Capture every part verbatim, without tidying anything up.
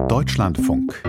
Deutschlandfunk.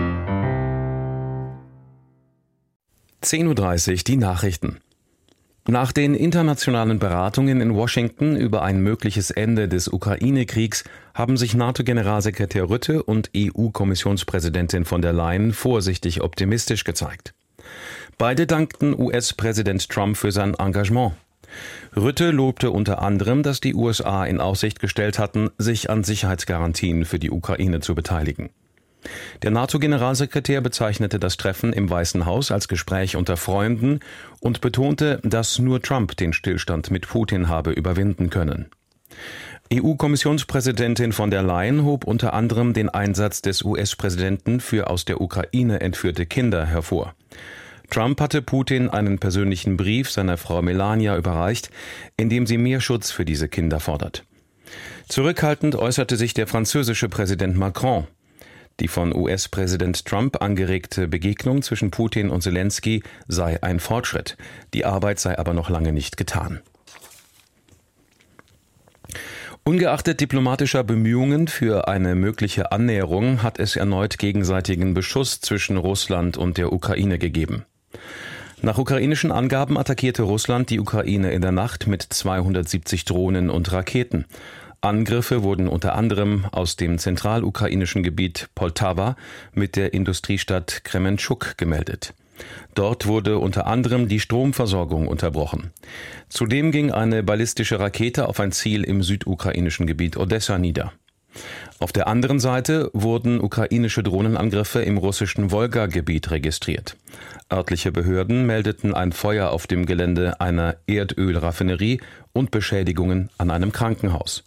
zehn Uhr dreißig, die Nachrichten. Nach den internationalen Beratungen in Washington über ein mögliches Ende des Ukraine-Kriegs haben sich NATO-Generalsekretär Rutte und E U-Kommissionspräsidentin von der Leyen vorsichtig optimistisch gezeigt. Beide dankten U S-Präsident Trump für sein Engagement. Rutte lobte unter anderem, dass die U S A in Aussicht gestellt hatten, sich an Sicherheitsgarantien für die Ukraine zu beteiligen. Der NATO-Generalsekretär bezeichnete das Treffen im Weißen Haus als Gespräch unter Freunden und betonte, dass nur Trump den Stillstand mit Putin habe überwinden können. E U-Kommissionspräsidentin von der Leyen hob unter anderem den Einsatz des U S-Präsidenten für aus der Ukraine entführte Kinder hervor. Trump hatte Putin einen persönlichen Brief seiner Frau Melania überreicht, in dem sie mehr Schutz für diese Kinder fordert. Zurückhaltend äußerte sich der französische Präsident Macron. Die von U S-Präsident Trump angeregte Begegnung zwischen Putin und Zelensky sei ein Fortschritt. Die Arbeit sei aber noch lange nicht getan. Ungeachtet diplomatischer Bemühungen für eine mögliche Annäherung hat es erneut gegenseitigen Beschuss zwischen Russland und der Ukraine gegeben. Nach ukrainischen Angaben attackierte Russland die Ukraine in der Nacht mit zweihundertsiebzig Drohnen und Raketen. Angriffe wurden unter anderem aus dem zentralukrainischen Gebiet Poltawa mit der Industriestadt Krementschuk gemeldet. Dort wurde unter anderem die Stromversorgung unterbrochen. Zudem ging eine ballistische Rakete auf ein Ziel im südukrainischen Gebiet Odessa nieder. Auf der anderen Seite wurden ukrainische Drohnenangriffe im russischen Wolga-Gebiet registriert. Örtliche Behörden meldeten ein Feuer auf dem Gelände einer Erdölraffinerie und Beschädigungen an einem Krankenhaus.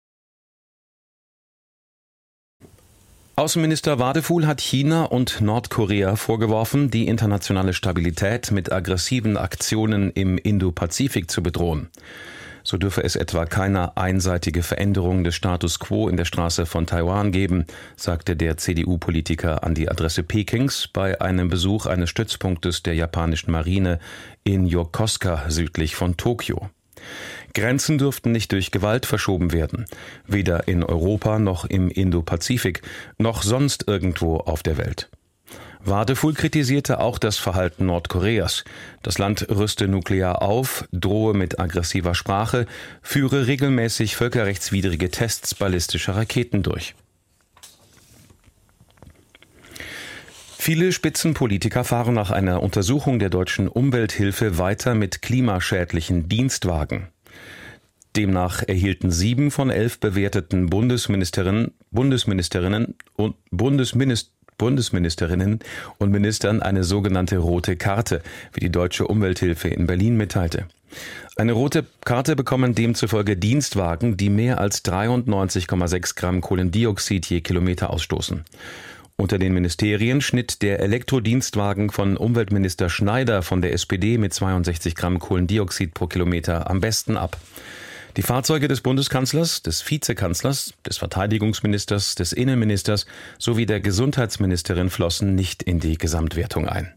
Außenminister Wadefuhl hat China und Nordkorea vorgeworfen, die internationale Stabilität mit aggressiven Aktionen im Indo-Pazifik zu bedrohen. So dürfe es etwa keine einseitige Veränderung des Status quo in der Straße von Taiwan geben, sagte der C D U-Politiker an die Adresse Pekings bei einem Besuch eines Stützpunktes der japanischen Marine in Yokosuka südlich von Tokio. Grenzen dürften nicht durch Gewalt verschoben werden, weder in Europa noch im Indo-Pazifik, noch sonst irgendwo auf der Welt. Wadefuhl kritisierte auch das Verhalten Nordkoreas. Das Land rüste nuklear auf, drohe mit aggressiver Sprache, führe regelmäßig völkerrechtswidrige Tests ballistischer Raketen durch. Viele Spitzenpolitiker fahren nach einer Untersuchung der deutschen Umwelthilfe weiter mit klimaschädlichen Dienstwagen. Demnach erhielten sieben von elf bewerteten Bundesministerinnen, Bundesministerinnen und Bundesminister Bundesministerinnen und Ministern eine sogenannte rote Karte, wie die Deutsche Umwelthilfe in Berlin mitteilte. Eine rote Karte bekommen demzufolge Dienstwagen, die mehr als dreiundneunzig Komma sechs Gramm Kohlendioxid je Kilometer ausstoßen. Unter den Ministerien schnitt der Elektrodienstwagen von Umweltminister Schneider von der S P D mit zweiundsechzig Gramm Kohlendioxid pro Kilometer am besten ab. Die Fahrzeuge des Bundeskanzlers, des Vizekanzlers, des Verteidigungsministers, des Innenministers sowie der Gesundheitsministerin flossen nicht in die Gesamtwertung ein.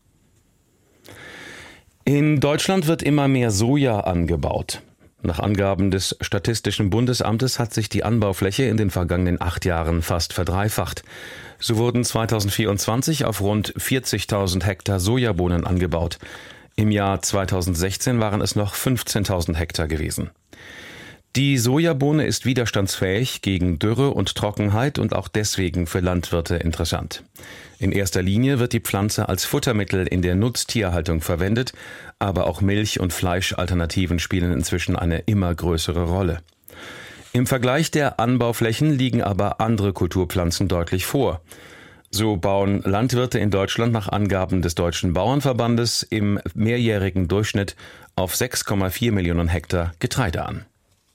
In Deutschland wird immer mehr Soja angebaut. Nach Angaben des Statistischen Bundesamtes hat sich die Anbaufläche in den vergangenen acht Jahren fast verdreifacht. So wurden zweitausendvierundzwanzig auf rund vierzigtausend Hektar Sojabohnen angebaut. Im Jahr zweitausendsechzehn waren es noch fünfzehntausend Hektar gewesen. Die Sojabohne ist widerstandsfähig gegen Dürre und Trockenheit und auch deswegen für Landwirte interessant. In erster Linie wird die Pflanze als Futtermittel in der Nutztierhaltung verwendet, aber auch Milch- und Fleischalternativen spielen inzwischen eine immer größere Rolle. Im Vergleich der Anbauflächen liegen aber andere Kulturpflanzen deutlich vor. So bauen Landwirte in Deutschland nach Angaben des Deutschen Bauernverbandes im mehrjährigen Durchschnitt auf sechs Komma vier Millionen Hektar Getreide an.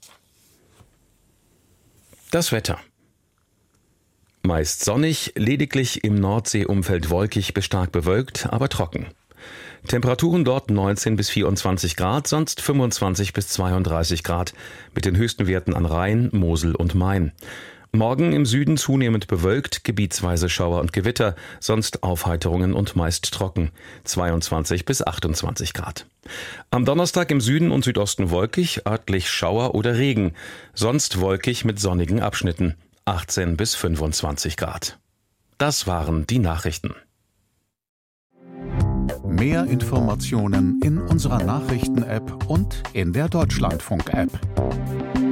Das Wetter. Meist sonnig, lediglich im Nordseeumfeld wolkig bis stark bewölkt, aber trocken. Temperaturen dort neunzehn bis vierundzwanzig Grad, sonst fünfundzwanzig bis zweiunddreißig Grad, mit den höchsten Werten an Rhein, Mosel und Main. Morgen im Süden zunehmend bewölkt, gebietsweise Schauer und Gewitter, sonst Aufheiterungen und meist trocken, zweiundzwanzig bis achtundzwanzig Grad. Am Donnerstag im Süden und Südosten wolkig, örtlich Schauer oder Regen, sonst wolkig mit sonnigen Abschnitten, achtzehn bis fünfundzwanzig Grad. Das waren die Nachrichten. Mehr Informationen in unserer Nachrichten-App und in der Deutschlandfunk-App.